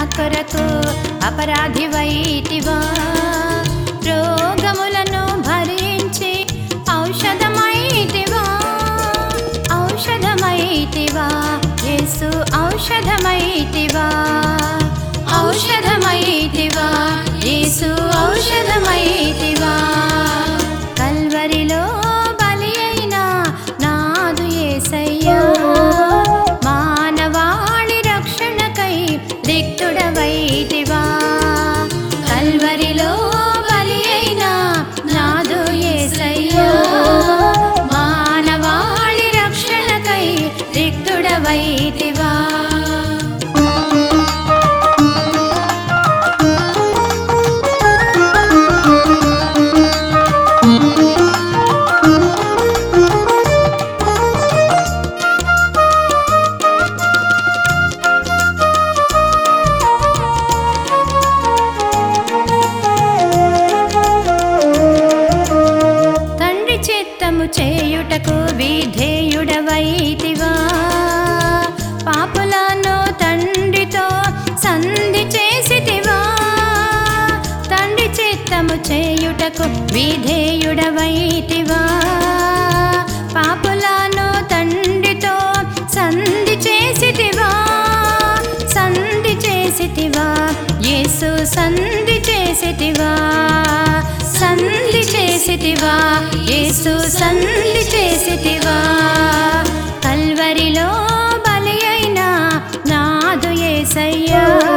కొరకు అపరాధివైతివా, రోగములను భరించి ఔషధమైతివా, ఔషధమైతివా యేసు, ఔషధమైతివా, ఔషధమైతివా యేసు, ఔషధమైతివా. కల్వరిలో బలి అయిన నాదు యేసయ్యా, మానవాళి రక్షణకై రిక్తుడవైతివా. కల్వరిలో బలి అయిన నాదు యేసయ్యా, మానవాళి రక్షణకై రిక్తుడవైతివా. చేయుటకు విధేయుడవైతివా, పాపులను తండ్రితో సంధి చేసితివా. తండ్రి చిత్తము చేయుటకు విధేయుడవైతివా, పాపులను తండ్రితో సంధి చేసితివా. సంధి చేసితివా యేసు, సంధి చేసితివా, సంధి చేసితివా యేసు, సంధి చేసితివా. కల్వరిలో బలి అయిన నాదు యేసయ్యా,